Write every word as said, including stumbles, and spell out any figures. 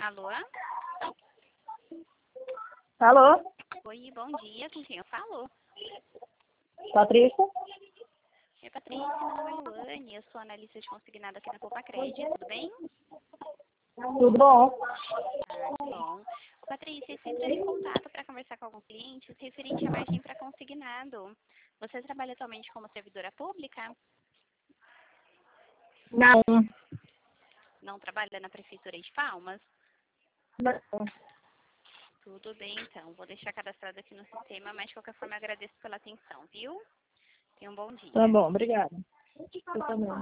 Alô? Alô? Oi, bom dia. Com quem eu falo? Patrícia? Oi, Patrícia. Meu nome é Luane. Eu sou analista de consignado aqui na Poupa Crédito. Tudo bem? Tudo bom? Ah, que bom. Ô, Patrícia, eu entrando em contato para conversar com alguns clientes referente à margem para consignado. Você trabalha atualmente como servidora pública? Não. Não trabalha na Prefeitura de Palmas? Não. Tudo bem, então. Vou deixar cadastrado aqui no sistema, mas de qualquer forma agradeço pela atenção, viu? Tenha um bom dia. Tá bom, obrigada. Eu também.